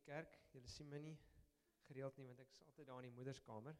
kerk, julle sien my nie gereeld nie, want ek is altyd daar in die moederskamer.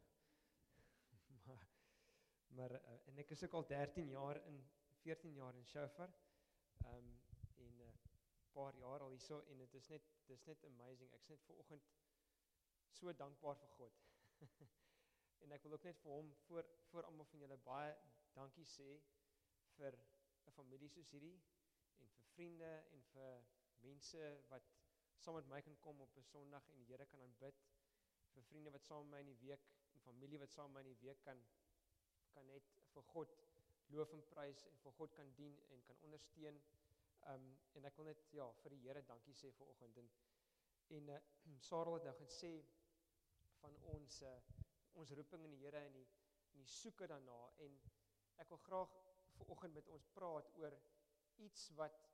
En ek is ook al 13 jaar, 14 jaar in Shofar, en 'n paar jaar al hierso, en dit is net amazing, ek is net vanoggend so dankbaar vir God. En ek wil ook net vir hom, voor almal van julle baie dankie sê, vir 'n familie soos hierdie, en vir vriende, en vir mense wat saam met my kan kom op 'n Sondag en die Here kan aanbid, vir vriende wat saam met my in die week, en familie wat saam met my in die week kan net vir God loof en prys, en vir God kan dien, en kan ondersteun, en ek wil net, vir die Here dankie sê vanoggend, en Sarah het nou gesê, van ons roeping in die Here, en die soeke daarna, en ek wil graag vanoggend met ons praat oor iets wat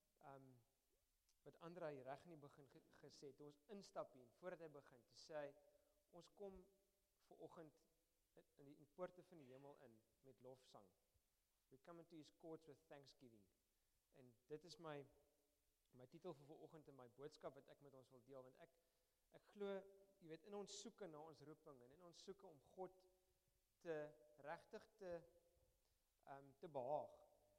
Andra hier reg in die begin gesê, toe ons instap hier, voordat hy begin, te sê, ons kom vanoggend in die poorte van die hemel in, met lofsang. We come into his courts with thanksgiving. En dit is my titel vir vanoggend en my boodskap wat ek met ons wil deel, want ek glo, jy weet, in ons soeke na ons roeping, en in ons soeke om God regtig te behaag,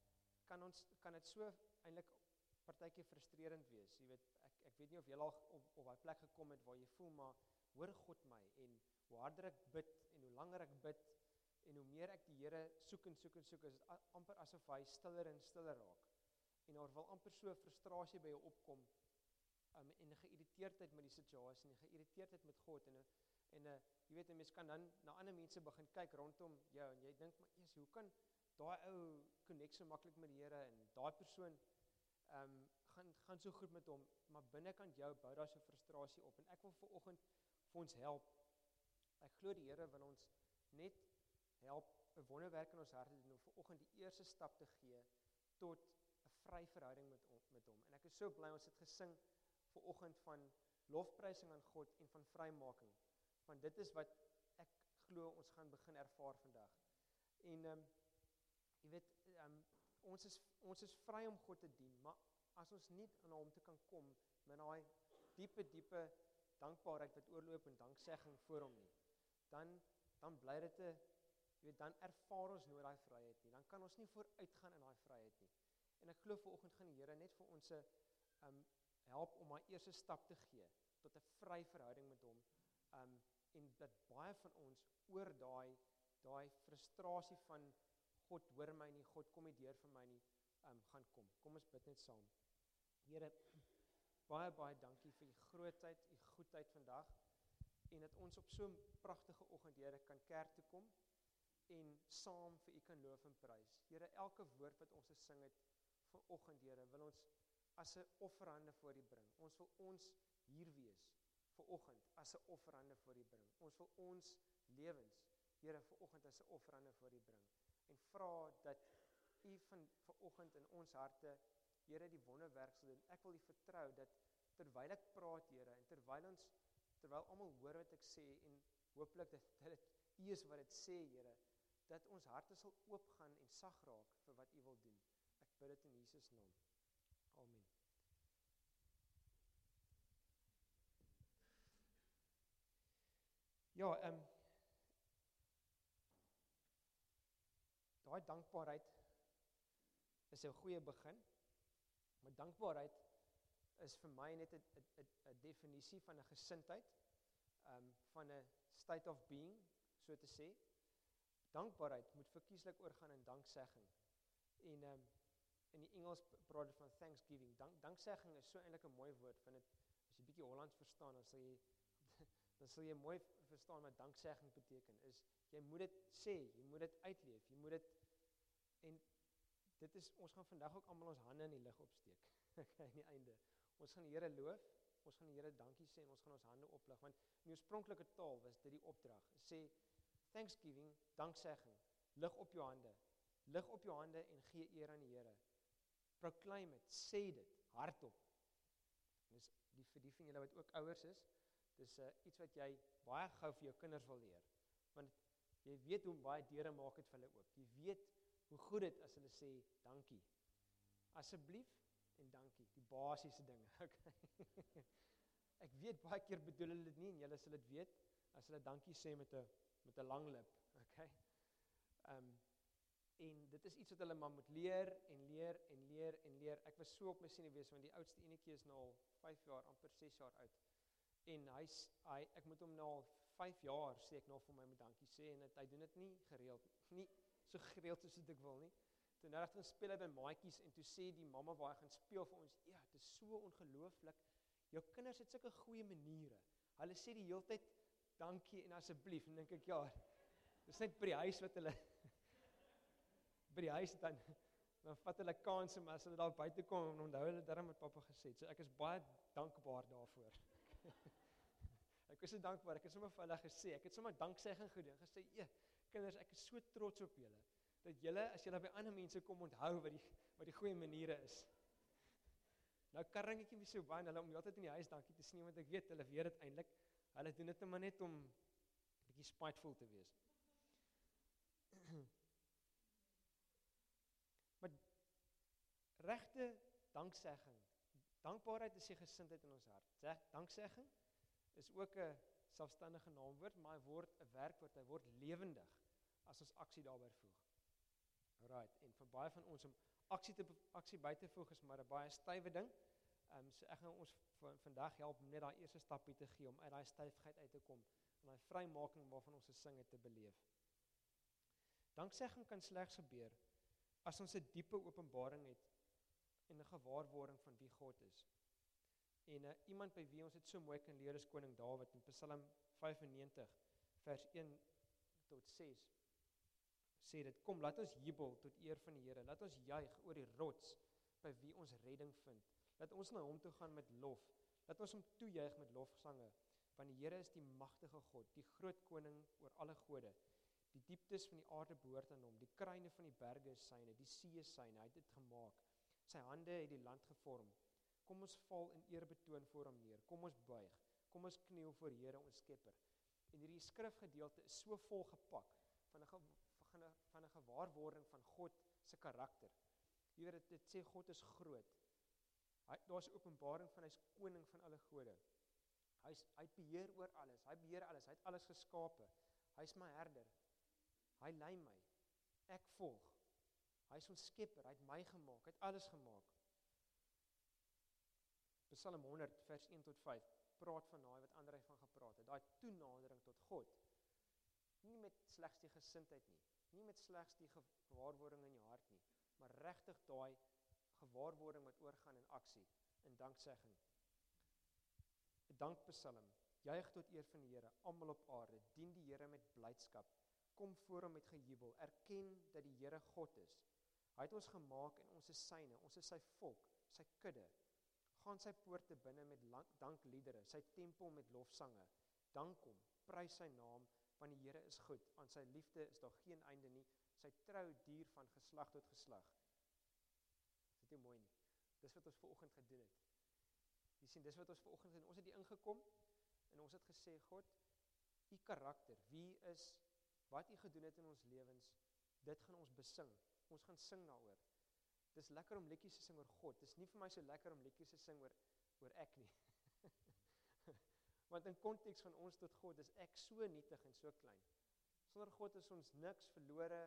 kan dit so eintlik partykeer frustrerend wees. Jy weet, ek weet nie of jy al op daai plek gekom het waar jy voel, maar hoor God my, en hoe harder ek bid, en hoe langer ek bid, en hoe meer ek die Here soek, is dit amper asof hy stiller en stiller raak. En daar wil amper so frustrasie by jou opkom, en 'n geïrriteerdheid met die situasie, en 'n geïrriteerdheid met God, en jy weet, 'n mens kan dan na ander mense begin kyk rondom jou, en jy dink, maar eers, hoe kan daai ou connect so maklik met die Here, en daai persoon gaan so goed met hom, maar binnekant jou bou daar so frustrasie op, en ek wil vanoggend vir ons help. Ek glo die Here wil ons net help, 'n wonderwerk in ons harte doen, om vanoggend die eerste stap te gee, tot 'n vry verhouding met hom, en ek is so bly, ons het gesing vanoggend van lofprysing aan God, en van vrymaking, want dit is wat ek glo ons gaan begin ervaar vandag, en jy weet, ons is vry om God te dien, maar as ons nie aan hom te kan kom, met daai diepe dankbaarheid wat oorloop in danksegging voor hom nie, dan bly dit jy weet, dan ervaar ons nooit daai vryheid nie, dan kan ons nie vooruitgaan in daai vryheid nie, en ek glo vanoggend gaan die Here net vir ons help om daai eerste stap te gee, tot 'n vry verhouding met hom, en dat baie van ons oor daai frustrasie van God hoor my nie, God kom nie deur vir my nie, gaan kom. Kom ons bid net saam. Here, baie dankie vir u grootheid, u goedheid vandag, en dat ons op so 'n pragtige oggend, Here, kan kerk toe kom, en saam vir u kan loof en prys. Here, elke woord wat ons gesing het vanoggend, Here, wil ons as 'n offerhande voor u bring. Ons wil ons hier wees vanoggend as 'n offerhande voor u bring. Ons wil ons lewens, Here, vanoggend as 'n offerhande voor u bring. En vra dat u vanoggend in ons harte, Here, die wonderwerk sal doen. Ek wil u vertrou dat terwyl ek praat, Here, en terwyl almal hoor wat ek sê, en hooplik dat dit u is wat dit sê, Here, dat ons harte sal oopgaan en sag raak vir wat u wil doen. Ek bid dit in Jesus naam. Amen. Ja, daai dankbaarheid is 'n goeie begin, maar dankbaarheid is vir my net 'n definisie van 'n gesindheid, van 'n state of being, so te sê. Dankbaarheid moet verkieslik oorgaan in danksegging, en in die Engels praat dit van thanksgiving. Danksegging is so eintlik 'n mooi woord, want as jy bietjie Hollands verstaan, dan sal jy mooi verstaan wat danksegging beteken, is jy moet dit sê, jy moet dit uitleef, jy moet dit, en dit is, ons gaan vandag ook almal ons hande in die lug opsteek, aan die einde. Ons gaan die Here loof, ons gaan die Here dankie sê, en ons gaan ons hande oplig, want in die oorspronklike taal was dit die opdrag, sê, thanksgiving, danksegging, lig op jou hande en gee eer aan die Here. Proclaim it, sê dit, hardop. Dis vir die van julle wat ook ouers is, dis iets wat jy baie gou vir jou kinders wil leer, want jy weet hoe baie deure maak het vir hulle oop, jy weet hoe goed dit as hulle sê, dankie, asseblief en dankie, die basiese dinge, okay. Ek weet baie keer bedoel hulle dit nie en julle sal dit weet as hulle dankie sê met 'n lang lip, okay? En dit is iets wat hulle maar moet leer en leer en leer en leer. Ek was so op my senuwees want die oudste enetjie is nou al 5 jaar, amper 6 jaar oud. En ek moet hom nou al 5 jaar sê ek nou vir my moet dankie sê en hy doen dit nie gereeld, nie so gereeld soos ek wil nie. Toe nou gaan speel hy by maatjies en toe sê die mamma waar hy gaan speel vir ons, ja, dit is so ongelooflik. Jou kinders het sulke goeie maniere. Hulle sê die hele tyd dankie en asseblief en dink ek ja, dis net by die huis wat hulle by die huis dan vat hulle kanse, maar as hulle daar buite kom en onthou hulle darm wat pappa gesê het. So ek is baie dankbaar daarvoor. Ek is so dankbaar. Ek het sommer vir hulle gesê, ek het sommer danksegging gedoen. Gesê, kinders, ek is so trots op julle dat julle as julle by ander mense kom onthou wat die goeie maniere is. Nou karring ek nie so baie hulle om altyd in die huis dankie te sê want ek weet hulle weet dit eintlik. Hulle doen dit maar net om 'n bietjie spiteful te wees. Maar regte danksegging. Dankbaarheid is die gesindheid in ons hart. Danksegging is ook 'n selfstandige naamwoord, maar hy word 'n werkwoord, hy word lewendig as ons aksie daarbey voeg. Alright, en vir baie van ons om aksie by te voeg is maar 'n baie stywe ding. So ek gaan ons vandag help om net daai eerste stapie te gee om uit daai styfheid uit te kom en daai vrymaking waarvan ons gesing het te beleef. Danksegging kan slegs gebeur as ons 'n diepe openbaring het en 'n gewaarwording van wie God is. En iemand by wie ons dit so mooi kan leer is koning Dawid in Psalm 95 vers 1 tot 6. Sê dit, kom laat ons jubel tot eer van die Here, laat ons juig oor die rots by wie ons redding vind. Laat ons na hom toe gaan met lof, laat ons hom toejuig met lofsange, want die Here is die magtige God, die groot koning oor alle gode. Die dieptes van die aarde behoort aan hom, die kruine van die berge is syne, die see is syne, hy het dit gemaak. Sy hande het die land gevorm. Kom ons val in eerbetoon voor hom neer, kom ons buig, kom ons kniel voor Here ons Skepper. En hierdie skrifgedeelte is so vol gepak van 'n gewaarwording van God se karakter. Jy weet dit sê God is groot. Daar's 'n openbaring van hy's koning van alle gode. Hy beheer oor alles. Hy beheer alles. Hy het alles geskape. Hy's my herder. Hy lei my. Ek volg. Hy's ons Skepper. Hy het my gemaak. Hy het alles gemaak. Psalm 100 vers 1 tot 5 praat van daai wat Andrei van gepraat het. Daai toenadering tot God. Nie met slegs die gesindheid nie. Nie met slegs die gewaarwording in jou hart nie, maar regtig daai gewaarwording wat oorgaan in aksie, in danksegging. 'n Dankpsalm, juig tot eer van die Here, almal op aarde, dien die Here met blydskap, kom voor hom met gejubel, erken dat die Here God is. Hy het ons gemaak en ons is syne, ons is sy volk, sy kudde. Gaan sy poorte binne met dankliedere, sy tempel met lofsange. Dank hom, prys sy naam, want die Here is goed, aan sy liefde is daar geen einde nie, sy trou duur van geslag tot geslag. Is dit nie mooi nie? Dis wat ons vanoggend gedoen het. Jy sien, dis wat ons vanoggend gedoen het. Ons het hier ingekom en ons het gesê, God, u karakter, wie is, wat u gedoen het in ons lewens, dit gaan ons besing. Ons gaan sing daaroor. Dis lekker om liedjies te sing oor God. Dis nie vir my so lekker om liedjies te sing oor ek nie. Want in konteks van ons tot God is ek so nietig en so klein. Sonder God is ons niks, verlore,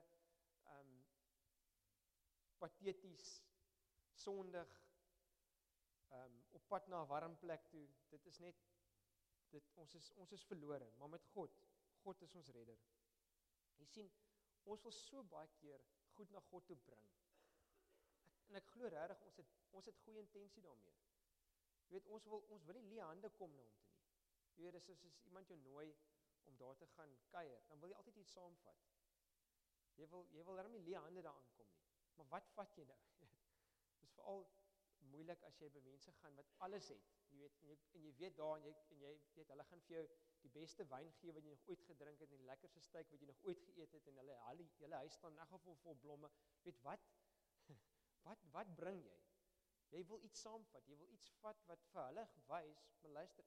pateties, sondig, op pad na 'n warm plek toe. Dit is net, ons is verlore, maar met God is ons redder. Jy sien, ons wil so baie keer goed na God toe bring. En ek glo regtig ons het goeie intensie daarmee. Jy weet, ons wil nie leë hande kom na hom toe nie. Jy weet, as iemand jou nooi om daar te gaan kuier, dan wil jy altyd iets saamvat. Jy wil darm nie leë hande daar aankom nie. Maar wat vat jy nou? Dis veral moeilik as jy by mense gaan wat alles het. Jy weet, en jy weet daar en jy weet hulle gaan vir jou die beste wyn gee wat jy nog ooit gedrink het en die lekkerste steak wat jy nog ooit geëet het en hulle huis staan in elk geval vol blomme. Weet wat bring jy? Jy wil iets saamvat, jy wil iets vat wat vir hulle wys, maar luister,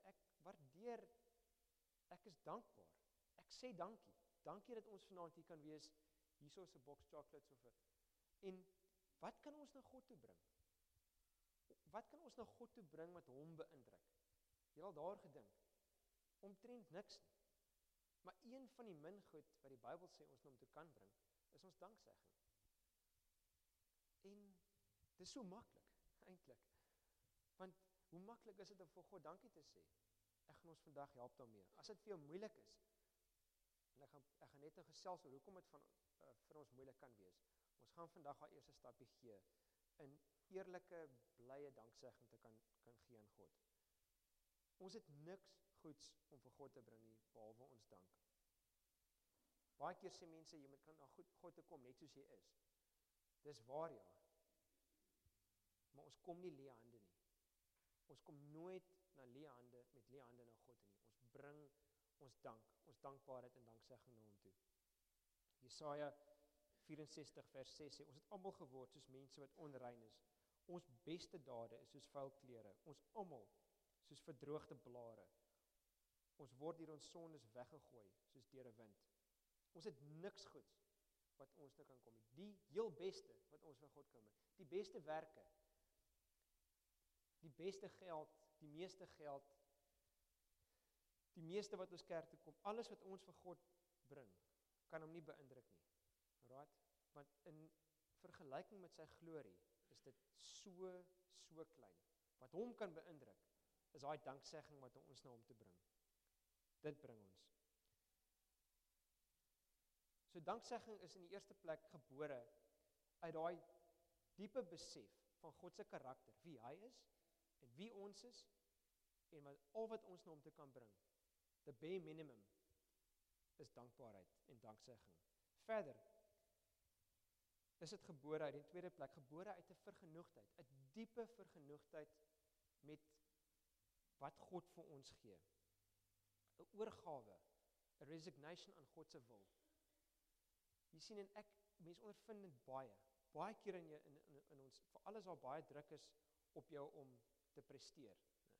ek is dankbaar. Ek sê dankie. Dankie dat ons vanaand hier kan wees. Hierso is 'n boks chocolates of 'n. En wat kan ons na God toe bring? Wat kan ons na God toe bring wat hom beïndruk? Jy al daar gedink? Omtrent niks nie. Maar een van die min goed wat die Bybel sê ons na hom toe kan bring, is ons danksegging. En dis so maklik, eintlik. Want hoe maklik is dit om vir God dankie te sê? Ek gaan ons vandag help daarmee. As dit vir jou moeilik is, en ek gaan net gesels oor hoekom dit vir ons moeilik kan wees. Ons gaan vandag haar eerste stapie gee in eerlike, blye danksegging te kan gee aan God. Ons het niks goeds om vir God te bring nie, behalwe ons dank. Baie keer sê mense, jy kan na God te kom, net soos jy is. Dis waar, ja. Maar ons kom nie leë hande nie. Ons kom nooit met leë hande na God nie. Ons bring ons dank, ons dankbaarheid en danksegging na hom toe. Jesaja 64 vers 6 sê, ons het almal geword soos mense wat onrein is. Ons beste dade is soos vuil klere. Ons almal soos verdroogde blare. Ons word deur ons sondes weggegooi, soos deur 'n wind. Ons het niks goeds wat ons nou kan kom nie. Die heel beste wat ons van God kan bring. Die beste werke, die beste geld, die meeste wat ons kerk toe kom, alles wat ons vir God bring, kan hom nie beïndruk nie. Right? Want in vergelyking met sy glorie, is dit so klein. Wat hom kan beïndruk, is daai danksegging wat ons na hom te bring. Dit bring ons. So danksegging is in die eerste plek gebore uit daai diepe besef van God se karakter, wie hy is en wie ons is en al wat ons na hom te kan bring. The bare minimum is dankbaarheid en danksegging. Verder is dit gebore uit, in tweede plek, gebore uit 'n vergenoegdheid, 'n diepe vergenoegdheid met wat God vir ons gee. 'n Oorgawe, 'n resignation aan God se wil. Jy sien, en mense ondervind dit baie keer in ons, vir alles waar baie druk is op jou om te presteer.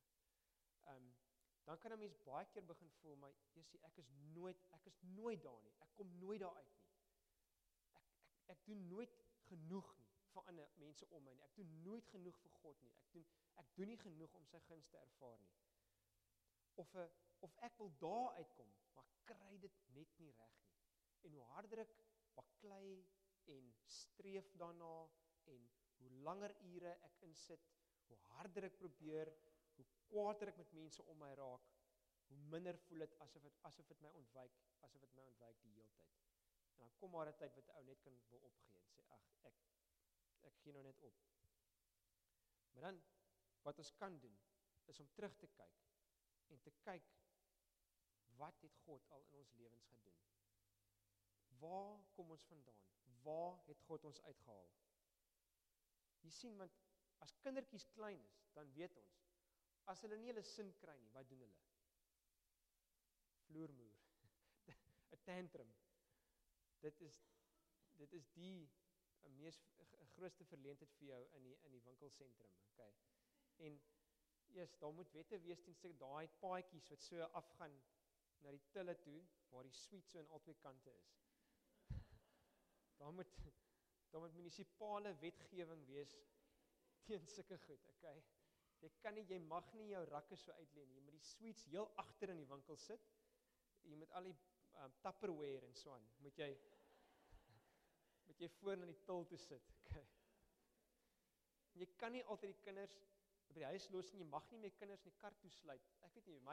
Dan kan 'n mens baie keer begin voel, maar jy sien, ek is nooit daar nie, ek kom nooit daar uit nie. Ek doen nooit genoeg nie vir ander mense om my nie, ek doen nooit genoeg vir God nie, ek doen nie genoeg om sy guns te ervaar nie. Of ek wil daar uitkom, maar kry dit net nie reg nie. En hoe harder ek baklei en streef daarna, en hoe langer ure ek insit, hoe harder ek probeer, hoe kwaader ek met mense om my raak, hoe minder voel dit asof dit my ontwyk die hele tyd. En dan kom maar 'n tyd wat 'n ou net wil opgee en sê, ag, ek gee nou net op. Maar dan, wat ons kan doen, is om terug te kyk, en te kyk, wat het God al in ons lewens gedoen? Waar kom ons vandaan? Waar het God ons uitgehaal? Jy sien, want as kindertjies klein is, dan weet ons, as hulle nie hulle sin kry nie, wat doen hulle? Vloermoer, 'n tantrum. Dit is die grootste verleentheid vir jou in die winkelsentrum, okay? En daar moet wette wees teen daai paadjies wat so afgaan na die tille toe, waar die sweet so aan albei kante is. Daar moet munisipale wetgewing wees teen sulke goed, okay? Jy mag nie jou rakke so uitlê nie, jy moet die sweets heel agter in die winkel sit, jy moet al die Tupperware en so aan, moet jy voor na die til toe sit, okay? Jy kan nie altyd die kinders by die huis los en jy mag nie meer kinders in die kar toesluit. Ek weet nie,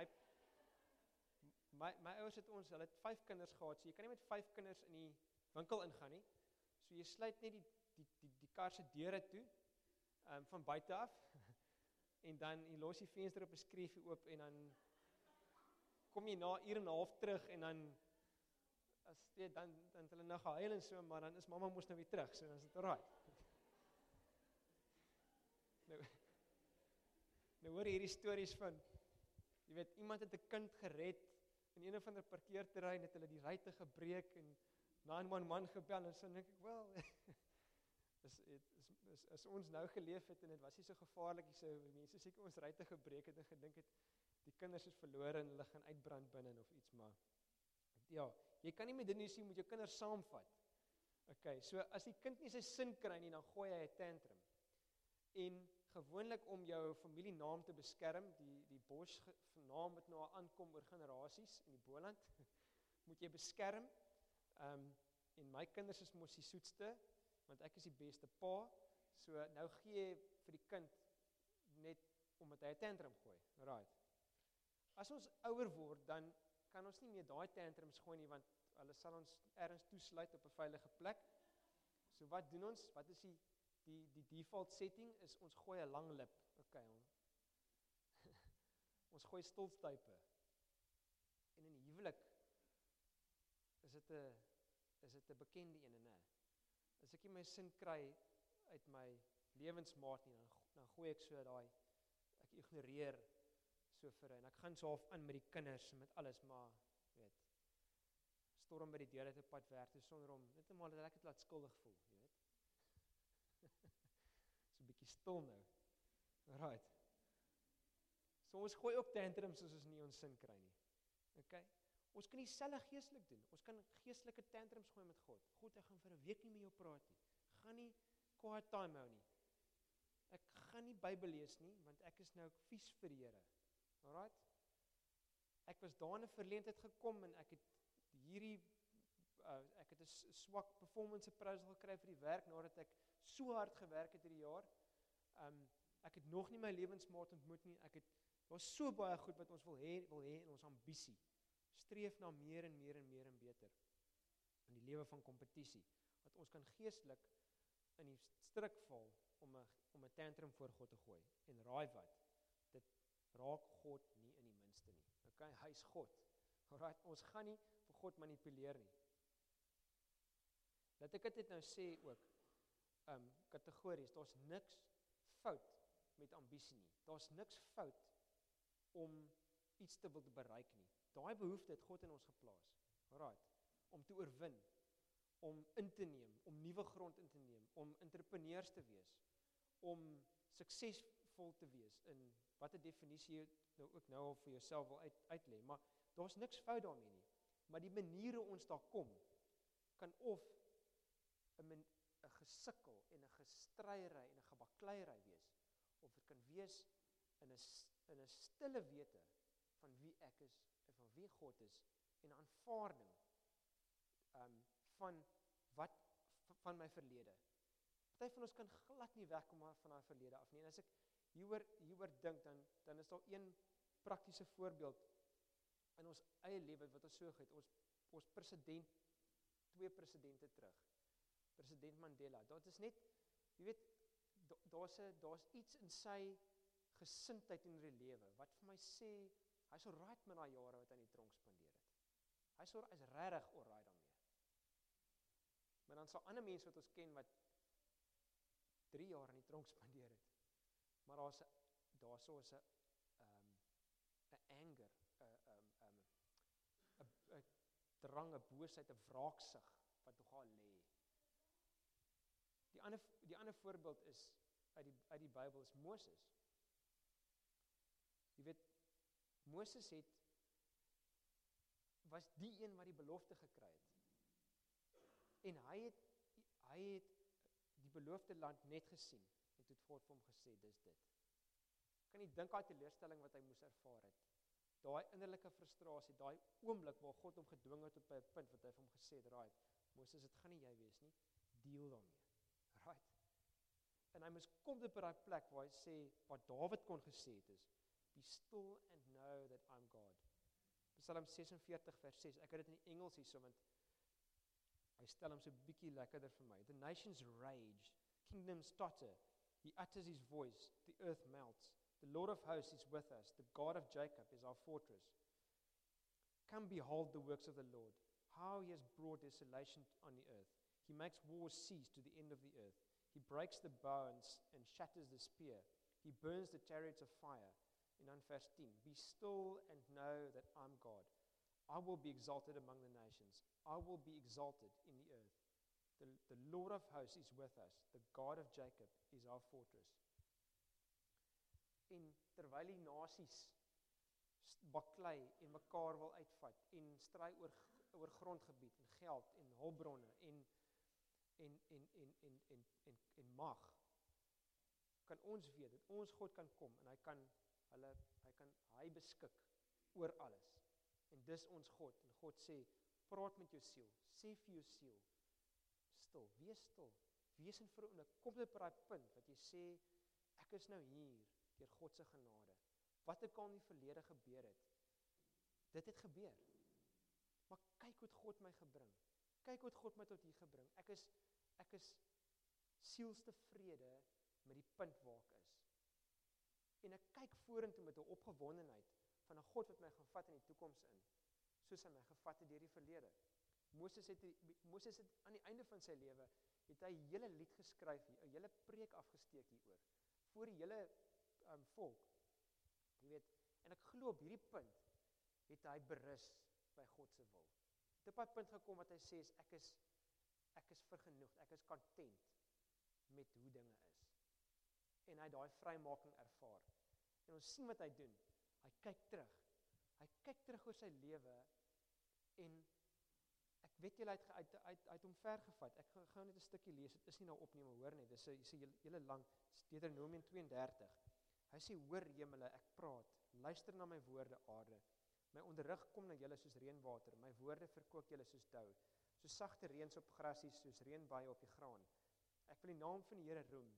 my ouers het hulle het 5 kinders gehad, so jy kan nie met 5 kinders in die winkel ingaan nie. So jy sluit net die kar se deure toe, van buite af, en dan jy los die venster op 'n skreefie oop, en dan kom jy na 1 uur en 'n half terug, en dan het hulle nou gehuil en so, maar dan is mamma mos nou weer terug, so dan is dit alright. Nou hoor hierdie stories van, jy weet, iemand het 'n kind gered in een of ander parkeerterrein, het hulle die ruitte gebreek en 911 gebel, en so dink ek, wel, as ons nou geleef het en dit was nie so gevaarlik, so mense seker ons ruitte gebreek het en gedink het, die kinders is verlore en hulle gaan uitbrand binne of iets, maar ja, jy kan nie met dit nie sien, moet jou kinders saamvat. Okay, so as die kind nie sy sin kry nie, dan gooi hy 'n tantrum. En gewoonlik om jou familienaam te beskerm, die Bosch naam wat nou al aankom oor generasies in die Boland, moet jy beskerm. En my kinders is mos die soetste, want ek is die beste pa, so nou gee jy vir die kind net omdat hy 'n tantrum gooi. Right. As ons ouer word, dan kan ons nie meer daai tantrums gooi nie, want hulle sal ons ergens toesluit op 'n veilige plek. So wat doen ons? Wat is die default setting is ons gooi 'n lang lip. Okay, ons gooi stoltstype. En in die huwelik is dit 'n bekende ene, nê. As ek nie my sin kry uit my lewensmaat nie, dan gooi ek so daai, ek ignoreer so vir en ek gaan so half aan met die kinders en met alles, maar weet, storm by die deur uit 'n pad werk toe sonder om net eenmaal dat ek dit laat skuldig voel, jy weet. So 'n bietjie stil nou. Right. So ons gooi ook tantrums as ons nie ons sin kry nie. Okay? Ons kan dieselfde geestelik doen. Ons kan geestelike tantrums gooi met God. God, ek gaan vir 'n week nie met jou praat nie. Ek gaan nie quiet time hou nie. Ek gaan nie Bybel lees nie, want ek is nou vies vir die Here. Alright? Ek was daar in 'n verleentheid gekom en ek het ek het 'n swak performance appraisal gekry vir die werk nadat ek so hard gewerk het hierdie jaar. Ek het nog nie my lewensmaat ontmoet nie. Daar's so baie goed wat ons wil hê in ons ambisie. Streef na meer en meer en meer en beter. In die lewe van kompetisie, dat ons kan geestelik in die stryk val om 'n tantrum voor God te gooi. En raai wat? Dit raak God nie in die minste nie. Okay, hy's God. Alright, ons gaan nie vir God manipuleer nie. Laat ek dit nou sê ook, kategories, daar's niks fout met ambisie nie. Daar's niks fout om iets te wil bereik nie. Daai behoefte het God in ons geplaas. Alright, om te oorwin, om in te neem, om nuwe grond in te neem, om entrepreneurs te wees, om suksesvol te wees in watter definisie jy nou ook nou al vir jouself wil uitlê, maar daar's niks fout daarmee nie. Maar die maniere ons daar kom, kan of 'n gesukkel en 'n gestreiery en 'n gebakleiery wees, of dit kan wees in 'n stille wete van wie ek is en van wie God is en 'n aanvaarding van my verlede. Party van ons kan glad nie wegkom van daai verlede af nie. En as ek hieroor dink, dan is daar een praktiese voorbeeld in ons eie lewe wat ons so het. Ons president, 2 presidente terug. President Mandela. Dit is net, jy weet, daar's iets in sy gesindheid in die lewe wat vir my sê hy's alright met daai jare wat hy in die tronk spandeer het. Hy's regtig alright daarmee. Maar dan sal ander mense wat ons ken wat 3 jaar in die tronk spandeer het. Maar daar's 'n anger, 'n drang, 'n boosheid, 'n wraaksug wat nogal lê. Die ander voorbeeld is uit die Bybel is Moses. Jy weet, Moses was die een wat die belofte gekry het. En hy het die beloofde land net gesien en toe het God vir hom gesê, dis dit. Kan nie dink aan die teleurstelling wat hy moes ervaar het. Daai innerlike frustrasie, daai oomblik waar God hom gedwing het op 'n punt wat hy vir hom gesê het, right, Moses, dit gaan nie jy wees nie, deel daarmee. Right. En hy moes kom op daai plek waar hy sê, wat Dawid kon gesê het is, be still and know that I'm God. Psalm 46 vers 6, ek het dit in die Engels hierso, want hy stel hom so bietjie lekkerder vir my. The nations rage, kingdoms totter, he utters his voice, the earth melts. The Lord of hosts is with us, the God of Jacob is our fortress. Come behold the works of the Lord, how he has brought desolation on the earth. He makes wars cease to the end of the earth. He breaks the bow and shatters the spear. He burns the chariots of fire. In verse 10, be still and know that I'm God. I will be exalted among the nations. I will be exalted in the earth. The Lord of hosts is with us. The God of Jacob is our fortress. En terwyl die nasies baklei en mekaar wil uitvat en stry oor grondgebied en geld en hulpbronne en mag, kan ons weet dat ons God kan kom en hy beskik oor alles. En dis ons God. En God sê, praat met jou siel, sê vir jou siel, stil, wees in vir 'n oomblik, kom dit op daai punt wat jy sê, ek is nou hier, deur God se genade. Wat ook al in die verlede gebeur het, dit het gebeur. Maar kyk hoe God my gebring. Kyk hoe God my tot hier gebring. Ek is sielstevrede met die punt waar ek is. En ek kyk vorentoe met 'n opgewondenheid van 'n God wat my gaan vat in die toekoms in, soos hy my gevat het deur die verlede. Moses het aan die einde van sy lewe, het hy 'n hele lied geskryf, 'n hele preek afgesteek hieroor, voor die hele volk. Jy weet, en ek glo op hierdie punt, het hy berus by God se wil. Het op 'n punt gekom wat hy sê, ek is vergenoegd, ek is content met hoe dinge is. En hy daai vrymaking ervaar. En ons sien wat hy doen. Hy kyk terug. Hy kyk terug oor sy lewe en ek weet julle uit hom ver gevat. Ek gaan net 'n stukkie lees. Dit is nie nou opneem hoor nie. Dis 'n hele lang Deuteronomium 32. Hy sê, hoor hemele, ek praat. Luister na my woorde, aarde. My onderrig kom na julle soos reënwater. My woorde verkoop julle soos dou. So sagte reëns op grasies, soos reënbuie op die graan. Ek wil die naam van die Here roem.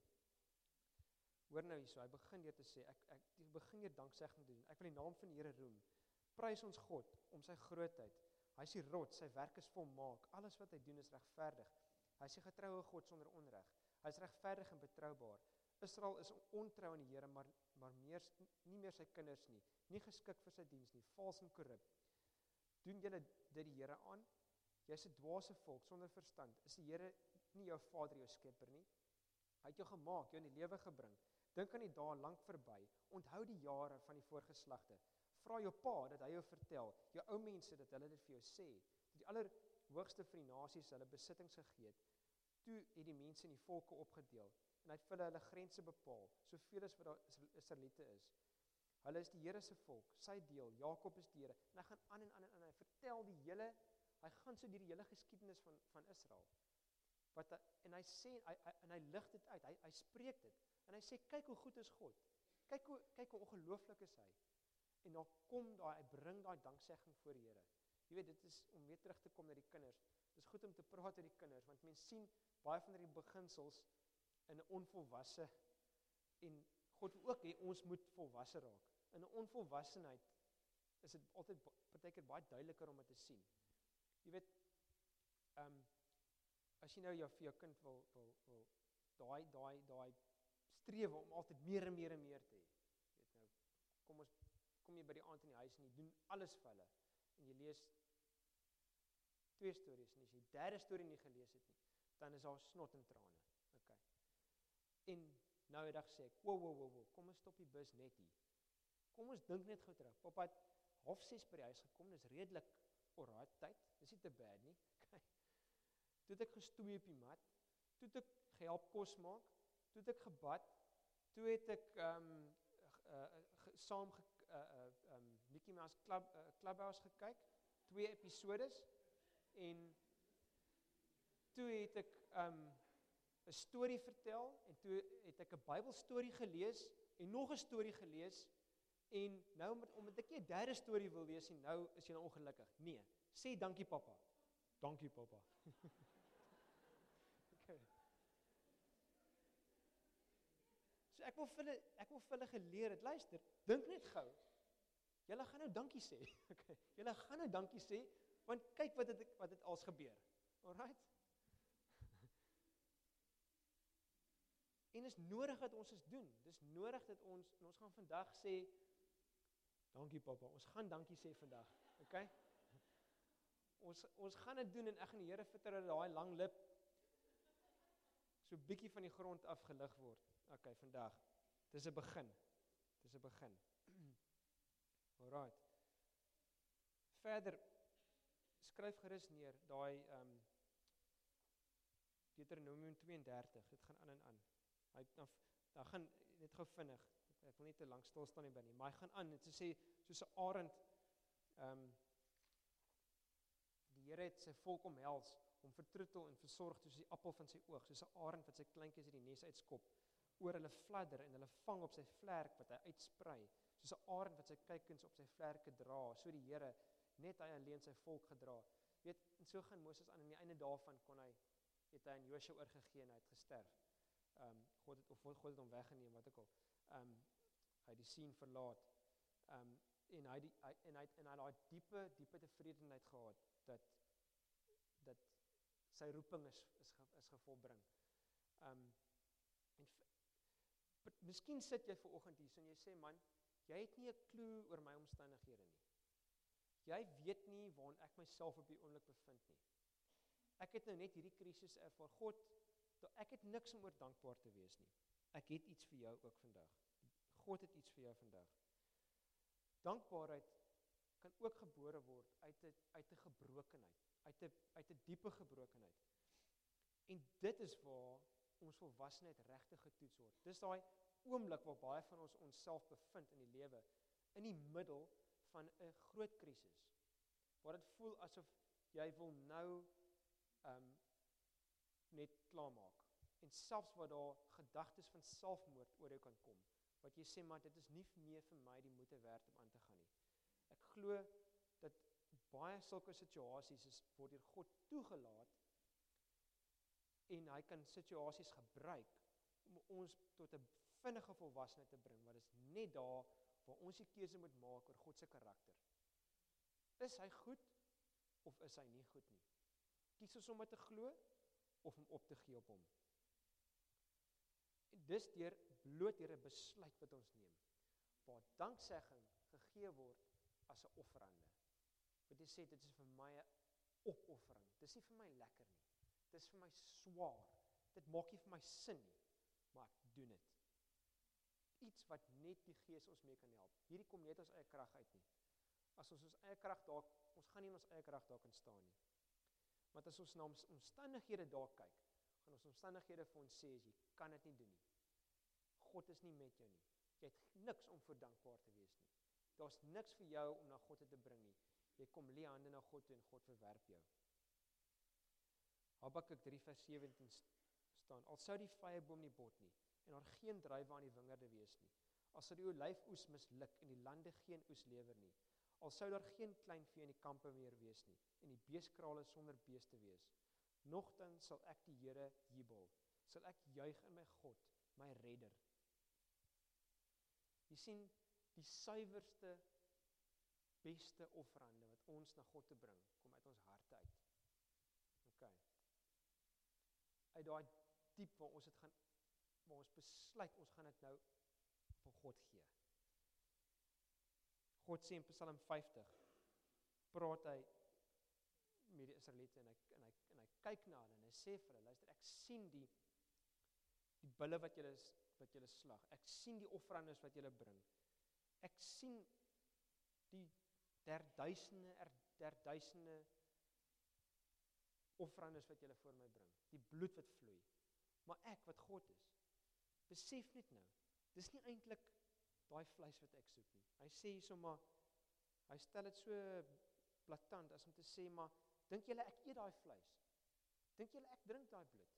Hoor nou hierso, hy begin deur te sê, ek begin hier danksegging doen. Ek wil die naam van die Here roem. Prys ons God om sy grootheid. Hy is die rots, sy werk is volmaak. Alles wat hy doen is regverdig. Hy is die getroue God sonder onreg. Hy is regverdig en betroubaar. Israel is ontrou aan die Here, maar nie meer sy kinders nie. Nie geskik vir sy diens nie, vals en korrup. Doen julle dit die Here aan? Jy's 'n dwaase volk sonder verstand. Is die Here nie jou Vader, jou skepper nie? Hy het jou gemaak, jou in die lewe gebring. Dink aan die dae lank verby. Onthou die jare van die voorgeslagte. Vra jou pa dat hy jou vertel, jou ou mense dat hulle dit vir jou sê. Dat die allerhoogste van die nasies hulle besittings gegee het. Toe het die mense in die volke opgedeel en hy het vir hulle grense bepaal, soveel as wat daar Israeliete is. Hulle is die Here se volk, sy deel, Jakob is die Here. En hy gaan aan en hy vertel hy gaan so deur die hele geskiedenis van Israel. En hy sê, en hy lig dit uit, hy spreek dit, en hy sê, kyk hoe goed is God, kyk hoe ongelooflik is hy, en dan kom hy bring daai danksegging voor die Here. Jy weet, dit is om weer terug te kom na die kinders, dit is goed om te praat oor die kinders, want mense sien baie van die beginsels in 'n onvolwasse, en God wil ook hê ons moet volwasse raak. In 'n onvolwassenheid is dit altyd partykeer baie duideliker om dit te sien. Jy weet, as jy nou vir jou kind wil daai strewe om altyd meer en meer en meer te hê. Weet nou, kom jy by die aand in die huis en jy doen alles vir hulle en jy lees 2 stories en as jy die 3de storie nie gelees het nie, dan is daar snot en trane. Okay. En nou 'n dag sê ek, wow, kom ons stop die bus net hier. Kom ons dink net gou terug. Pappa het 5:30 by die huis gekom, dis redelik alright tyd. Dis nie te bad nie. Okay. Toe het ek gestoei op die mat, toe het ek gehelp kos maak, toe het ek gebad, toe het ek saam Mickey Mouse Clubhouse gekyk, 2 episodes, en toe het ek 'n storie vertel, en toe het ek 'n Bybelstorie gelees, en nog 'n storie gelees, en nou omdat ek nie 'n 3de storie wil lees nie, nou is jy nou ongelukkig. Nee, sê dankie pappa. Dankie pappa. Okay. So ek wil vir hulle geleer het, luister, dink net gou. Julle gaan nou dankie sê. Okay. Julle gaan nou dankie sê, want kyk wat het als gebeur. Alright? En is nodig dat ons dit doen. Dis nodig dat ons gaan vandag sê, dankie pappa, ons gaan dankie sê vandag. Okay? Ons gaan dit doen en ek gaan die Here vertrou dat daai lang lip so bietjie van die grond afgelig word. Okay, vandag. Dis 'n begin. Dis 'n begin. Alright. Verder, skryf gerus neer, daai Deuteronomium 32, dit gaan aan en aan. Dan gaan, net gou vinnig, ek wil nie te lank stil staan nie, maar hy gaan aan, het sê, soos 'n arend, die Here het sy volk omhels, om vertroetel en versorg soos die appel van sy oog, soos 'n arend wat sy kleintjies uit die nes uitskop, oor hulle fladder en hulle vang op sy vlerk wat hy uitsprei, soos 'n arend wat sy kuikens op sy vlerke dra, so die Here net hy alleen sy volk gedra. Weet, en so gaan Moses aan die einde daarvan het hy aan Josua oorgegee en hy het gesterf. God het hom weggeneem, wat ook al. Hy het die scene verlaat. En hy daai diepe tevredenheid gehad dat sy roeping is gevolbring. Miskien sit jy vanoggend hier en jy sê, man, jy het nie 'n klou oor my omstandighede nie. Jy weet nie waarin ek myself op die oomblik bevind nie. Ek het nou net hierdie krisis ervaar. God, ek het niks om oor dankbaar te wees nie. Ek het iets vir jou ook vandag. God het iets vir jou vandag. Dankbaarheid kan ook gebore word uit 'n gebrokenheid, uit 'n diepe gebrokenheid. En dit is waar ons volwassenheid regtig getoets word. Dis daai oomblik waar baie van ons onsself bevind in die lewe, in die middel van 'n groot krisis, waar dit voel asof jy wil nou net klaarmaak. En selfs waar daar gedagtes van selfmoord oor jou kan kom, wat jy sê, maar dit is nie meer vir my die moeite werd om aan te gaan nie. Ek glo dat baie sulke situasies word deur God toegelaat, en hy kan situasies gebruik om ons tot 'n vinnige volwassenheid te bring, wat is net daar waar ons die keuse moet maak oor God se karakter. Is hy goed of is hy nie goed nie? Kies ons om dit te glo of om op te gee op hom? En dis bloot deur 'n besluit wat ons neem, waar danksegging gegee word as 'n offerande. Wat jy sê, dit is vir my 'n opoffering. Dis nie vir my lekker nie. Dis vir my swaar. Dit maak nie vir my sin nie, maar ek doen dit. Iets wat net die Gees ons mee kan help. Hierdie kom net ons eie krag uit nie. As ons eie krag daar, ons gaan nie in ons eie krag daar kan staan nie. Want as ons na ons omstandighede daar kyk, gaan ons omstandighede vir ons sê, jy kan dit nie doen nie. God is nie met jou nie. Jy het niks om vir dankbaar te wees nie. Daar's niks vir jou om na God te bring nie. Jy kom lê hande na God toe en God verwerp jou. Habakuk 3 vers 17 staan, al sou die vyeboom nie bot nie, en daar geen druiwe aan die wingerde wees nie, al sou die olyfoes misluk en die lande geen oes lewer nie, al sou daar geen kleinvee in die kampe meer wees nie, en die beeskrale sonder beeste wees, nogtans sal ek die Here jubel, sal ek juig in my God, my redder. Jy sien, die suiwerste, beste offerande wat ons na God te bring, kom uit ons harte uit. Okay. Uit daai diep waar ons besluit, ons gaan dit nou vir God gee. God sê in Psalm 50, praat hy met die Israeliete en hy kyk na hulle en hy sê vir hulle, luister, ek sien die bulle wat julle slag. Ek sien die offerandes wat julle bring. Ek sien die derduisende offerandes wat julle voor my bring. Die bloed wat vloei. Maar ek, wat God is, besef net nou, dis nie eintlik daai vleis wat ek soek nie. Hy sê hierso maar, hy stel dit so blaatant as om te sê, maar dink julle ek eet daai vleis? Dink julle ek drink daai bloed?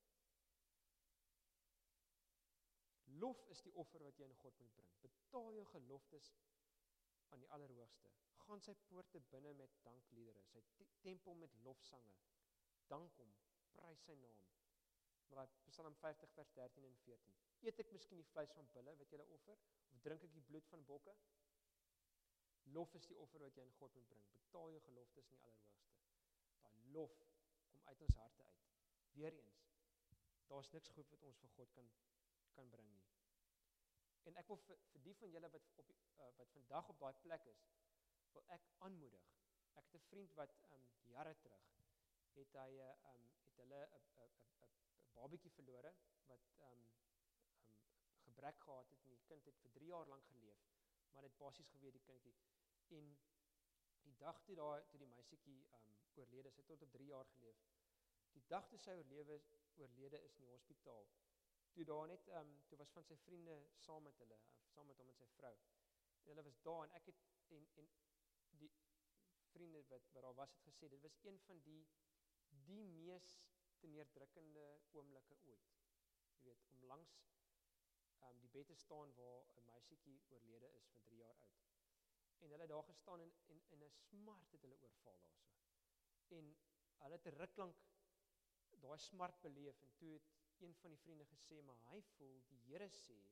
Lof is die offer wat jy aan God moet bring. Betaal jou geloftes aan die Allerhoogste. Gaan sy poorte binne met dankliedere, sy tempel met lofsange. Dank hom, prys sy naam. Maar Psalm 50 vers 13 en 14. Eet ek miskien die vleis van bulle wat jy offer, of drink ek die bloed van bokke? Lof is die offer wat jy aan God moet bring. Betaal jou geloftes in die Allerhoogste. Daai lof kom uit ons harte uit. Weereens, daar's niks goed wat ons vir God kan bring nie. En ek wil vir die van julle wat vandag op daai plek is, wil ek aanmoedig. Ek het 'n vriend wat jare terug het hulle 'n babatjie verlore wat gebrek gehad het en die kind het vir 3 jaar lank geleef, maar dit basies geweet die kindjie. En die dag toe die meisietjie oorlede, sy het tot op 3 jaar geleef. Die dag toe sy oorlede is in die hospitaal. Toe was van sy vriende saam met hom en sy vrou. En hulle was daar en ek het en die vriende wat daar was het gesê, dit was een van die mees teneerdrukkende oomblikke ooit. Jy weet, om langs die bed te staan waar 'n meisietjie oorlede is vir 3 jaar oud. En hulle het daar gestaan en 'n smart het hulle oorval daarso. En hulle het 'n ruk lank daai smart beleef en toe het een van die vriende gesê, maar hy voel die Here sê,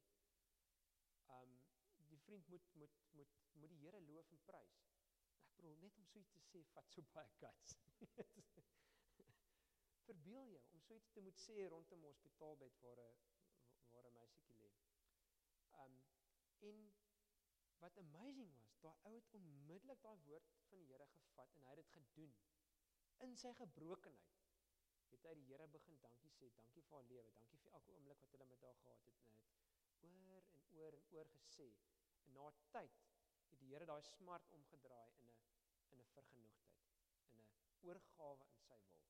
die vriend moet die Here loof en prys. Ek bedoel net om so iets te sê, vat so baie guts. Verbeel jou om so iets te moet sê rondom 'n hospitaalbed waar 'n meisietjie lê. En wat amazing was, daai ou het onmiddellik daai woord van die Here gevat en hy het dit gedoen. In sy gebrokenheid het hy die Here begin dankie sê, dankie vir haar lewe, dankie vir elke oomblik wat hulle met haar gehad het. En hy het oor en oor gesê. En na tyd het die Here daai smart omgedraai in 'n vergenoegdheid, in 'n oorgawe in sy wil.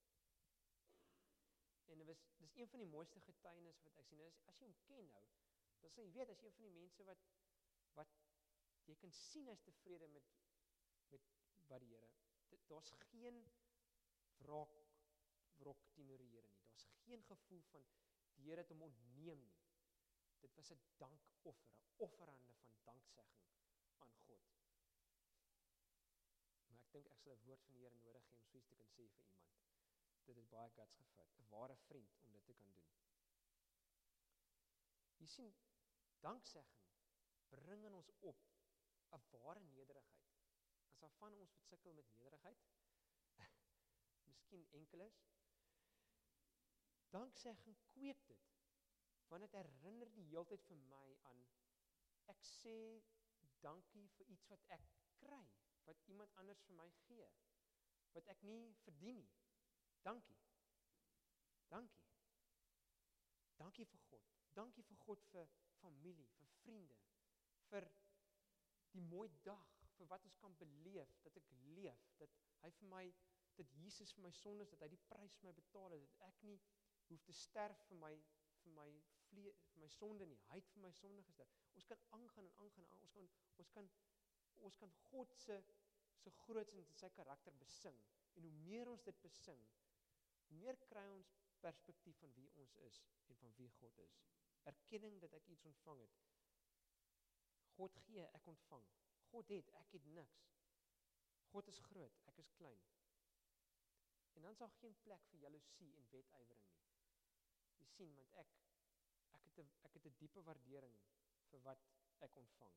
En dis een van die mooiste getuienis wat ek sien. As jy hom ken nou, dan sal jy weet, as jy een van die mense wat jy kan sien hy's tevrede met wat die Here, daar's geen wrok teenoor die Here nie, daar's geen gevoel van die Here het hom ontneem nie. Dit was 'n dankoffer, 'n offerande van danksegging aan God. Maar ek dink ek sal 'n woord van die Here nodig hê om so iets te kan sê vir iemand. Dit het baie guts gevat, 'n ware vriend om dit te kan doen. Jy sien, danksegging bring in ons op 'n ware nederigheid. As daar van ons wat sukkel met nederigheid, miskien enkeles, danksegging kweek dit, want dit herinner die heeltyd vir my aan, ek sê dankie vir iets wat ek kry, wat iemand anders vir my gee, wat ek nie verdien nie. Dankie. Dankie. Dankie vir God. Dankie vir God vir familie, vir vriende, vir die mooi dag, vir wat ons kan beleef, dat ek leef, dat hy vir my, dat Jesus vir my sondes, dat hy die prys vir my betaal het, dat ek nie hoef te sterf vir my sonde nie. Hy het vir my sonde gesterf. Ons kan aangaan en aangaan. Ons kan God se groots en sy karakter besing. En hoe meer ons dit besing, hoe meer kry ons perspektief van wie ons is en van wie God is. Erkenning dat ek iets ontvang het. God gee, ek ontvang. God het, ek het niks. God is groot, ek is klein. En dan sal geen plek vir jaloesie en wetywering nie. Jy sien, want ek het 'n diepe waardering vir wat ek ontvang.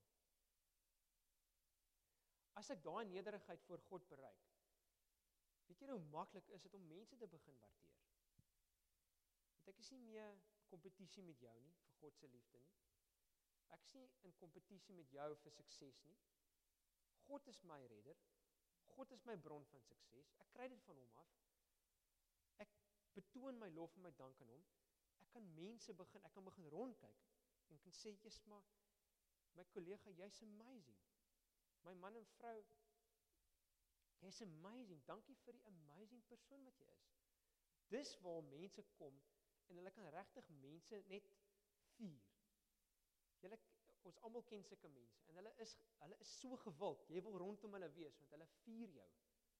As ek daai nederigheid voor God bereik, weet jy hoe maklik is dit om mense te begin waardeer? Want ek is nie meer kompetisie met jou nie, vir God se liefde nie. Ek is nie in kompetisie met jou vir sukses nie. God is my redder. God is my bron van sukses. Ek kry dit van hom af. Ek betoon my lof en my dank aan hom. Ek kan begin rondkyk en kan sê, "Jesus, maar my kollega, jy's amazing. My man en vrou, jy's amazing. Dankie vir die amazing persoon wat jy is." Dis waar mense kom en hulle kan regtig mense net vier. Ons almal ken sulke mense en hulle is so gewild. Jy wil rondom hulle wees want hulle vier jou.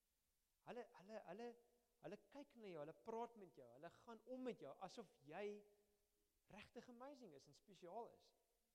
Hulle kyk na jou, hulle praat met jou, hulle gaan om met jou asof jy regtig amazing is en spesiaal is.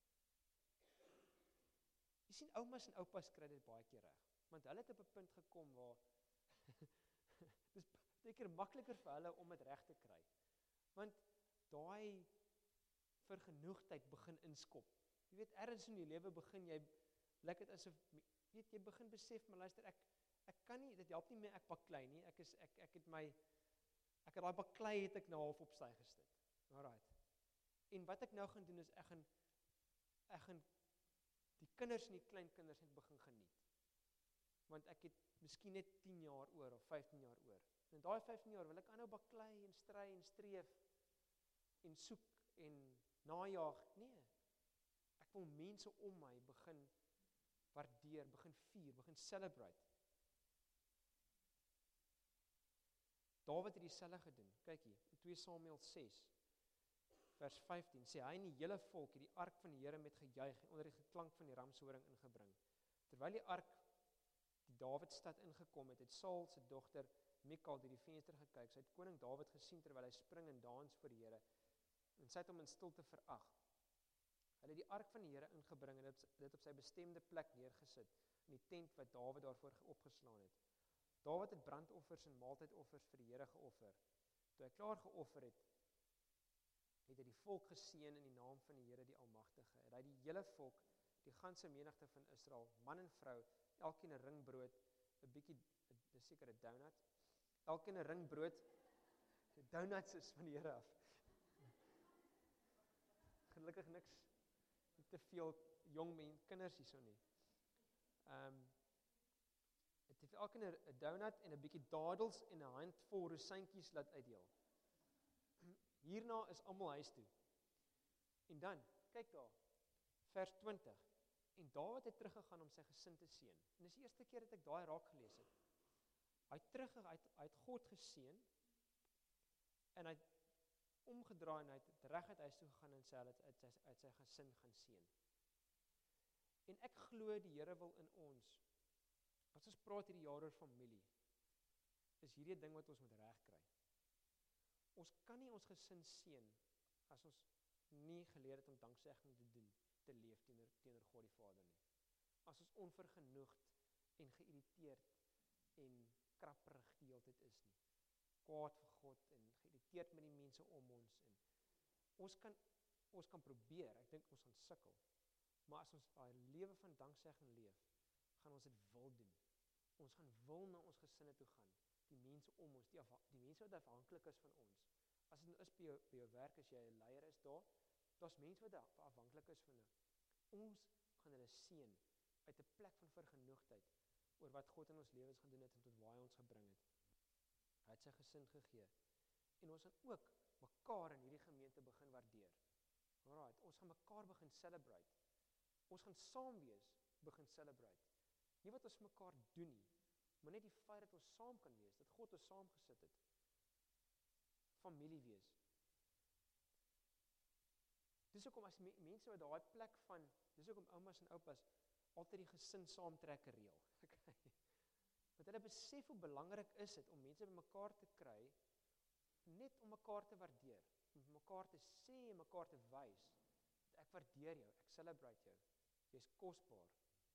Jy sien, oumas en oupas kry dit baie keer reg, want hulle het op 'n punt gekom waar dis baie keer makliker vir hulle om dit reg te kry. Want daai vergenoegdheid begin inskop. Jy weet, ergens in die lewe begin jy, lyk dit asof, jy begin besef, maar luister, ek kan nie, dit help nie meer ek baklei nie, ek het daai baklei het ek nou half op sy gestit. Alright. En wat ek nou gaan doen is, ek gaan die kinders en die kleinkinders net begin geniet. Want ek het miskien net 10 jaar oor, of 15 jaar oor. En daai 15 jaar wil ek aanhou baklei en stry en streef, en soek en najaag. Nee. Ek wil mense om my begin waardeer, begin vier, begin celebrate. Dawid het dieselfde gedoen. Kyk hier, in 2 Samuel 6, vers 15, sê hy en die hele volk het die ark van die Here met gejuig en onder die geklank van die ramshoring ingebring. Terwyl die ark die Dawidstad ingekom het Saul se dogter Mikal deur die venster gekyk. Sy het koning Dawid gesien terwyl hy spring en dans voor die Here, en sy het hom in stilte verag. Hy Hulle het die ark van die Here ingebring en dit op sy bestemde plek neergesit, in die tent wat Dawid daarvoor opgeslaan het. Dawid het brandoffers en maaltydoffers vir die Here geoffer. Toe hy klaar geoffer het hy die volk geseën in die naam van die Here die Almagtige. En hy die hele volk, die ganse menigte van Israel, man en vrou, elkeen 'n ring brood, 'n bietjie, dis seker 'n donut, elkeen 'n ring brood, donuts is van die Here af. Gelukkig niks, nie te veel jong kinders hierso nie. Het het elkeen 'n donut en 'n bietjie dadels en 'n handvol rosientjies laat uitdeel. Hierna is almal huis toe. En dan, kyk daar, vers 20. En Dawid het teruggegaan om sy gesin te seën. En dis die eerste keer dat ek daai raak gelees het. Hy het God geseën en hy het omgedraai en hy het reg uit huis toe gegaan en sê uit sy gesin gaan seën. En ek glo die Here wil in ons, as ons praat hierdie jaar oor familie, is hierdie 'n ding wat ons moet regkry. Ons kan nie ons gesin seën as ons nie geleer het om danksegging te doen, te leef teenoor God die Vader nie. As ons onvergenoegd en geïrriteerd en krapperig die hele tyd is nie. Kwaad vir God en geïrriteerd met die mense om ons. En ons kan probeer, ek dink ons gaan sukkel. Maar as ons daai lewe van danksegging leef, gaan ons dit wil doen. Ons gaan wil na ons gesinne toe gaan. Die mense om ons, die mense wat afhanklik is van ons. As dit nou is by jou werk, as jy 'n leier is daar's mense wat afhanklik is van jou. Ons gaan hulle seën uit 'n plek van vergenoegdheid oor wat God in ons lewens gaan doen het en tot waar hy ons gebring het. Hy het sy gesin gegee. En ons gaan ook mekaar in hierdie gemeente begin waardeer. Alright, ons gaan mekaar begin celebrate. Ons gaan saam wees, begin celebrate. Nie wat ons mekaar doen nie, maar net die feit dat ons saam kan wees, dat God ons saam gesit het. Familie wees. Dis hoekom as mense wat daai plek van, dis hoekom oumas en oupas altyd die gesin saamtrek reël. Okay. Want hulle besef hoe belangrik is dit om mense bymekaar te kry, net om mekaar te waardeer, om mekaar te sê en mekaar te wys, dat ek waardeer jou, ek celebrate jou, jy's kosbaar.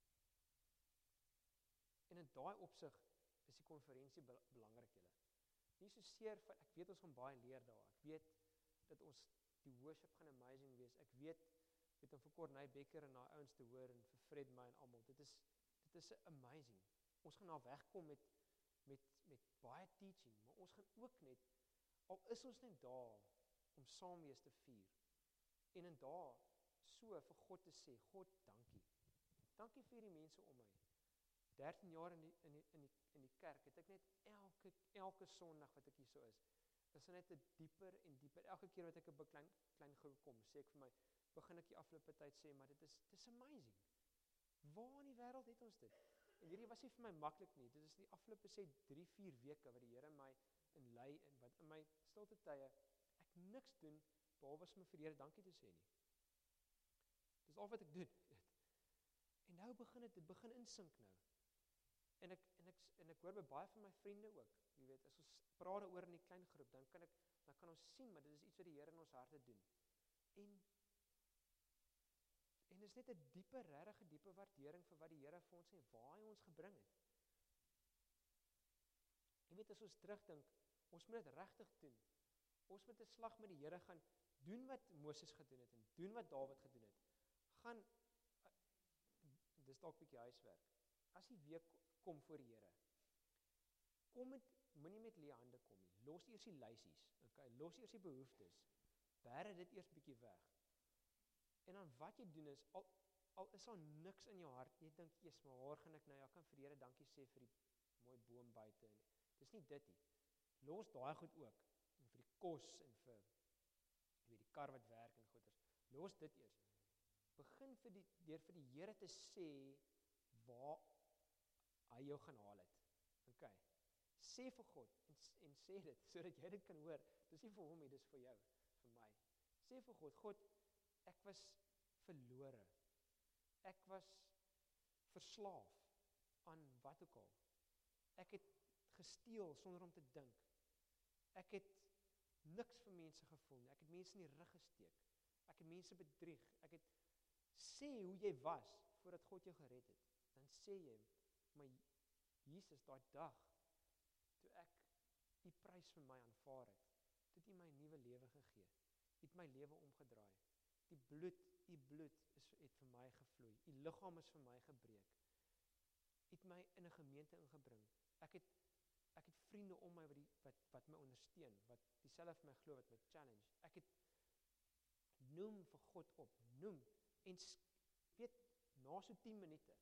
En in daai opsig is die konferensie belangrik julle. Nie so seer van, ek weet ons gaan baie leer daar, ek weet dat ons, die worship gaan amazing wees, ek weet om vir Corneille Becker en haar ouens te hoor, en vir Fred my en almal, dit is amazing. Ons gaan daar wegkom met baie teaching, maar ons gaan ook net, al is ons net daar, om saam wees te vier, en in daar, so vir God te sê, God, dankie. Dankie vir die mense om my. 13 jaar in die kerk, het ek net elke Sondag wat ek hier so is net 'n dieper en dieper, elke keer wat ek op 'n klein groep kom, sê ek vir my, begin ek die afgelope tyd sê, maar dit is amazing. Waar in die wêreld het ons dit? En hierdie was nie vir my maklik nie, dit is die afgelope 3-4 weke, wat die Here my in lei, en wat in my stilte tye, ek niks doen, behalwe as my vir die Here dankie te sê nie. Dis al wat ek doen. En nou begin dit begin insink nou. En ek hoor by baie van my vriende ook, jy weet, as ons praat oor in die klein groep, dan kan ons sien, maar dit is iets wat die Here in ons harte doen. En is net 'n diepe waardering vir wat die Here vir ons en waar hy ons gebring het. Jy weet, as ons terugdink, ons moet dit regtig doen. Ons moet 'n slag met die Here gaan doen wat Moses gedoen het en doen wat Dawid gedoen het. Gaan, dis dalk 'n bietjie huiswerk. As jy weer kom voor die Here, moenie met leë hande kom nie. Los eers die lysies, okay? Los eers die behoeftes. Bære dit eers bietjie weg. En dan wat jy doen is, al is daar niks in jou hart, jy dink, eers, maar waar gaan ek nou, ek kan vir die Here dankie sê vir die mooi boom buite. Dis nie dit nie. Los daai goed ook, en vir die kos, en vir die kar wat werk en goeders. Los dit eers. Begin deur vir die Here te sê, waar hy jou gaan haal het. Okay. Sê vir God, en sê dit, sodat jy dit kan hoor, dis nie vir hom nie, dis vir jou, vir my. Sê vir God, ek was verlore, ek was verslaaf aan wat ook al, ek het gesteel sonder om te dink, ek het niks vir mense gevoel nie, ek het mense in die rug gesteek, ek het mense bedrieg, ek het Sê hoe jy was voordat God jou gered het. Dan sê jy, maar Jesus, daai dag toe ek U prys vir my aanvaar het, toe het U my 'n nuwe lewe gegee. U het my lewe omgedraai. U bloed het vir my gevloei. U liggaam is vir my gebreek. U het my in 'n gemeente ingebring. Ek het vriende om my wat my ondersteun, wat dieselfde vir my glo, wat my challenge. Ek het noem vir God op, noem en weet na so 10 minute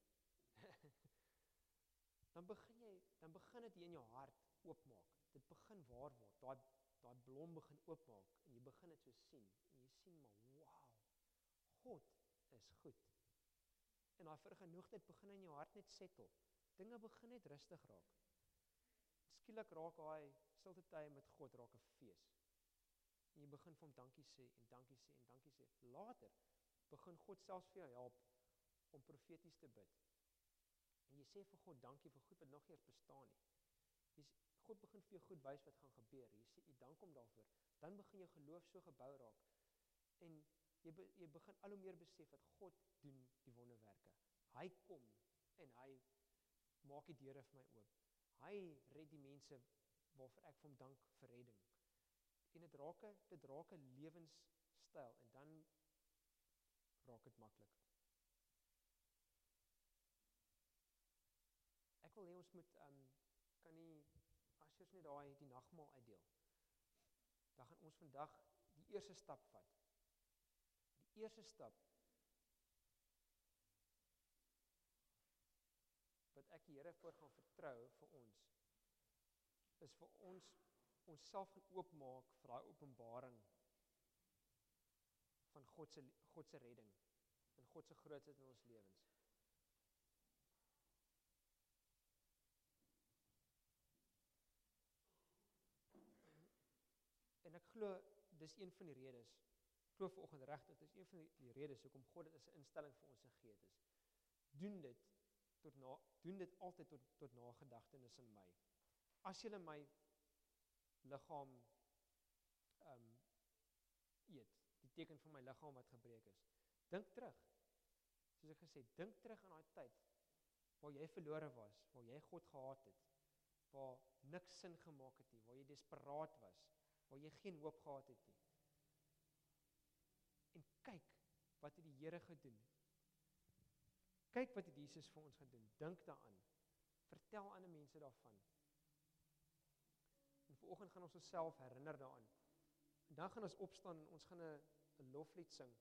dan begin dit in jou hart oopmaak. Dit begin waar word. Daai blom begin oopmaak en jy begin dit so sien en jy sien maar wow. God is goed. En daai vergenoegdheid begin in jou hart net settle. Dinge begin net rustig raak. Skielik raak daai stilte tye met God raak 'n fees. En jy begin vir hom dankie sê en dankie sê en dankie sê. Later begin God selfs vir jou help om profeties te bid. En jy sê vir God dankie vir goed wat nog nie eens bestaan nie. God begin vir jou goed wys wat gaan gebeur. Jy sê jy dank hom daarvoor. Dan begin jou geloof so gebou raak. En jy begin al hoe meer besef dat God doen die wonderwerke. Hy kom en hy maak die deure vir my oop. Hy red die mense waarvoor ek vir hom dank vir redding. En dit raak 'n lewenstyl en dan raak dit maklik. Ek wil hê ons moet kan nie as jy net die nagmaal uitdeel. Dan gaan ons vandag die eerste stap vat. Die eerste stap wat ek die Here voor gaan vertrou vir ons is vir ons onsself gaan oopmaak vir daai openbaring van God se redding en God se grootheid in ons lewens. En ek glo dis een van die redes. Ek glo vanoggend regtig dis een van die redes hoekom God dit as 'n instelling vir ons gegee het is. Doen dit altyd tot nagedagtenis in my. As julle my liggaam eet, die teken van my liggaam wat gebreek is. Dink terug. Soos ek gesê, dink terug aan daai tyd waar jy verlore was, waar jy God gehaat het, waar niks sin gemaak het nie, waar jy desperaat was, waar jy geen hoop gehad het nie. En kyk wat het die Here gedoen. Kyk wat het Jesus vir ons gedoen. Dink daaraan. Vertel ander mense daarvan. En vanoggend gaan ons onsself herinner daaraan. En dan gaan ons opstaan en ons gaan 'n loflied sing.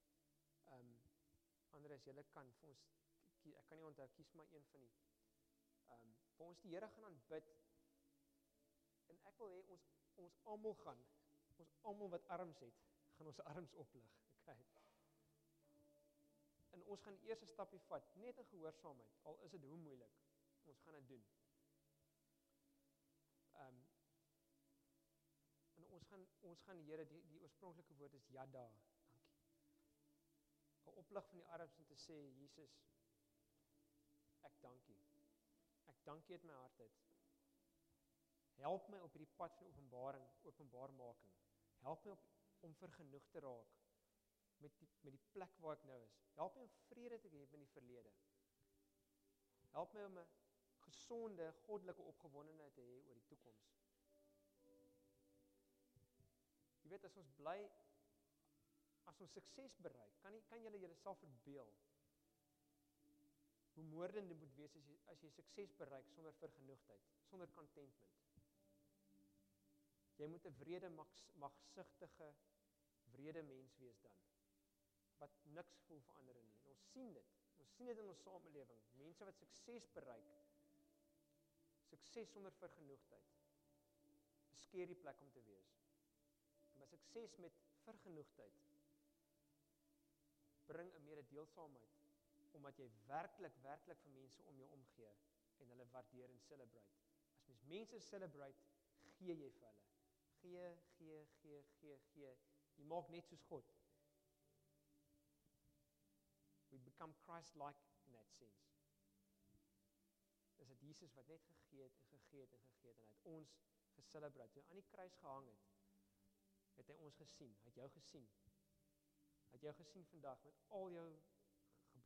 Andres, julle kan vir ons, ek kan nie onthou, kies maar een van die. Waar ons die Here gaan aanbid. En ek wil hê ons almal wat arms het, gaan ons arms oplig. Okay. En ons gaan die eerste stapie vat, net in gehoorsaamheid, al is dit hoe moeilik. Ons gaan dit doen. En ons gaan die Here, die oorspronklike woord is Yada, dankie. 'n Oplig van die arms en te sê, Jesus, ek dank U. Ek dank U uit my hart uit. Help my op hierdie pad van openbaarmaking. Help my om vergenoeg te raak met die plek waar ek nou is. Help my om vrede te hê met die verlede. Help my om 'n gesonde, goddelike opgewondenheid te hê oor die toekoms. Jy weet, as ons sukses bereik, kan julle julleself verbeel hoe moordend dit moet wees as jy sukses bereik sonder vergenoegdheid, sonder contentment. Jy moet 'n wrede, magsigtige, wrede mens wees dan, wat niks voel vir ander nie. En ons sien dit in ons samelewing, mense wat sukses bereik, sukses sonder vergenoegdheid, 'n scary plek om te wees. Maar sukses met vergenoegdheid bring 'n mededeelsaamheid, omdat jy werklik vir mense om jou omgee en hulle waardeer en celebrate. As mens mense celebrate, gee jy vir hulle. Gee. Jy maak net soos God. We become Christ-like in that sense. Dis dit Jesus wat net gegee het en hy het ons gecelebrate. Toe hy aan die kruis gehang het hy ons gesien, hy het jou gesien. Hy het jou gesien vandag met al jou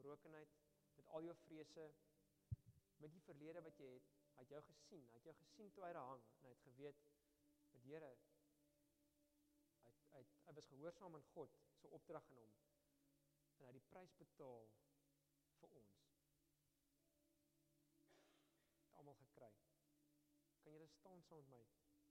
gebrokenheid, met al jou vrese, met die verlede wat jy het, hy het jou gesien toe hy daar hang, en hy het geweet, met Here, hy was gehoorsaam aan God, so opdrag in hom, en hy het die prys betaal vir ons. Het almal gekry. Kan julle staan saam met my?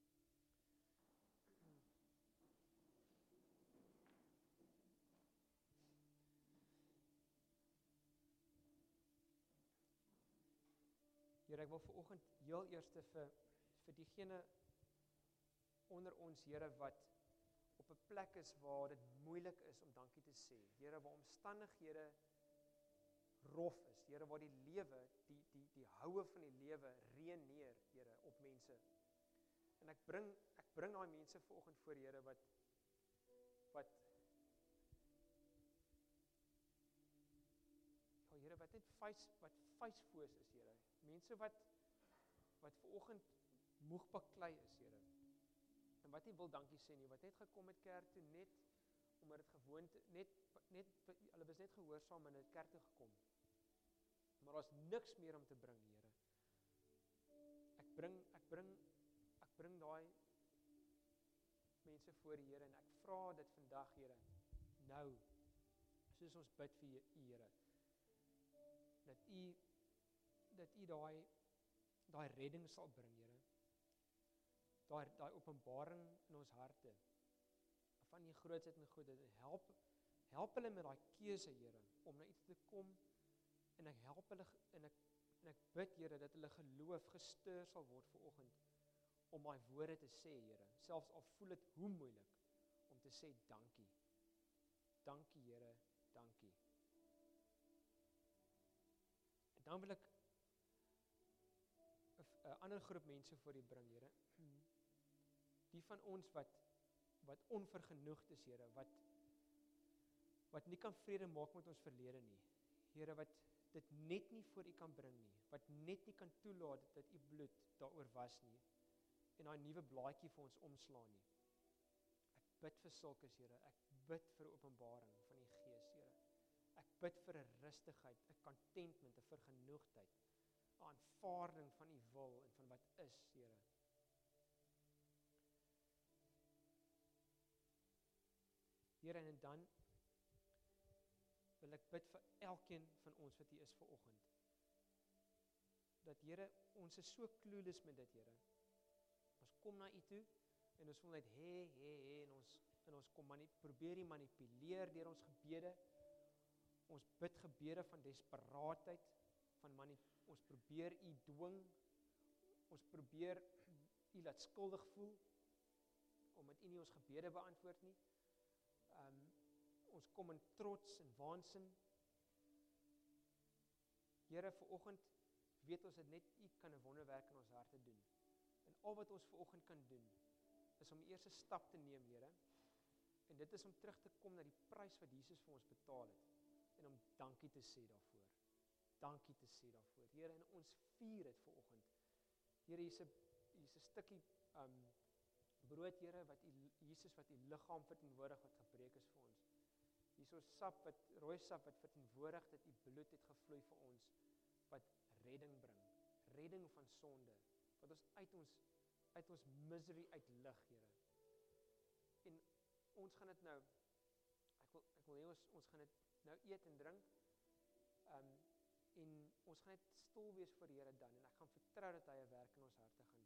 Here, ek wil vanoggend heel eerste vir diegene onder ons, Here, wat op 'n plek is waar dit moeilik is om dankie te sê. Here, waar omstandighede rof is. Here, waar die lewe, die houe van die lewe reën neer, Here, op mense. En ek bring daai mense vanoggend voor, Here, wat Here, wat net vuisfoos is, Here. Mense wat vanoggend moeg baklei is, Here. En wat nie wil dankie sê nie, wat net gekom het kerk toe net omdat dit gewoonte hulle was net gehoorsaam en het kerk toe gekom. Maar daar's niks meer om te bring, Here. Ek bring daai mense voor die Here en ek vra dit vandag, Here. Nou, soos ons bid vir U, Here, dat U daai redding sal bring, Here. Daai openbaring in ons harte van U grootsheid en goedheid. Help hulle met daai keuse, Here, om na U te kom, en ek help hulle en ek bid, Here, dat hulle geloof gestuur sal word vanoggend om daai woorde te sê, Here, selfs al voel dit hoe moeilik om te sê dankie. Dankie, Here, dankie. En dan wil ek 'n ander groep mense voor U bring, Here. Die van ons wat onvergenoegd is, Here, wat nie kan vrede maak met ons verlede nie. Here, wat dit net nie voor U kan bring nie, wat net nie kan toelaat dat U bloed daaroor was nie, en daai nuwe blaadjie vir ons omslaan nie. Ek bid vir sulkes, Here, ek bid vir 'n openbaring van die Gees, Here. Ek bid vir 'n rustigheid, 'n contentment, 'n vergenoegdheid, 'n aanvaarding van U wil en van wat is, Here. Here, en dan wil ek bid vir elkeen van ons wat hier is vanoggend. Dat, Here, ons is so clueless met dit, Here. Ons kom na U toe en ons wil net en ons kom probeer die manipuleer deur ons gebede. Ons bid gebede van desperaatheid, ons probeer U dwing. Ons probeer U laat skuldig voel omdat U nie ons gebede beantwoord nie. Ons kom in trots en waansin. Here, vanoggend weet ons dat net U kan 'n wonderwerk in ons harte doen. En al wat ons vanoggend kan doen, is om die eerste stap te neem, Here. En dit is om terug te kom na die prys wat Jesus vir ons betaal het. En om dankie te sê daarvoor. Dankie te sê daarvoor. Here, en ons vier dit vanoggend. Here, hier's 'n stukkie brood, Here, Jesus wat U liggaam verteenwoordig wat gebreek is vir ons. Hier's ons sap, rooi sap wat verteenwoordig dat U bloed het gevloei vir ons, wat redding bring. Redding van sonde, wat ons uit ons misery uitlig, Here. En ons gaan dit nou, ek wil hê ons gaan dit nou eet en drink, en ons gaan net stil wees voor die Here dan, en ek gaan vertrou dat hy 'n werk in ons harte gaan